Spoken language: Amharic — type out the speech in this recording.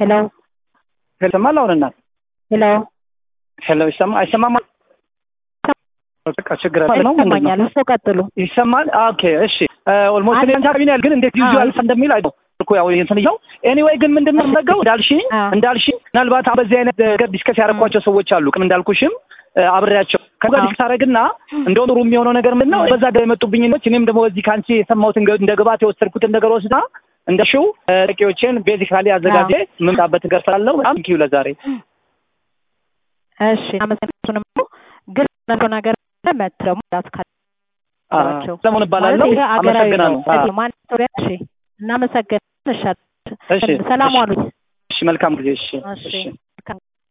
ሄሎ ሰማላውና ሄሎ ሄሎ ይሰማል በቃ ችግር ነው ምንድነው እሱ ቀጥሉ ይሰማል ኦኬ እሺ ኦልሞስት ኢንተርቪው ግን እንዴት ዩዙአል እንደሚል አይደው እኮ ያው እንትንየው ኤኒዌይ ግን ምንድነው ነገው እንዳልሽ ምናልባት በዚህ አይነት ነገር ዲስከስ ያደረኳቸው ሰዎች አሉ ቅም እንዳልኩሽም አብሬያቸው ከዛ ዲስከስ አረግና እንደው ኑሩ የሚሆነው ነገር ምንድነው በዛ ጋር የመጡብኝ ነው እኔም ደግሞ በዚህ ካንቺ የሰማሁትን እንደገባት የወሰድኩትን ነገር ወስዳ እንደሽው ጥቂዎችን ቤዚካሊ አዘጋጀ ምንጣበት ነገር ስላለው በጣም ኪው ለዛሬ እሺ አመሰግናለሁ ግን ነገር መጥረሙ ዳትካቸው ሰሞን ባላለው አመሰግናለሁ ማን ተወያ እሺ እናመሰግናለን እሺ ሰላም ዋሉ እሺ መልካም ጊዜ እሺ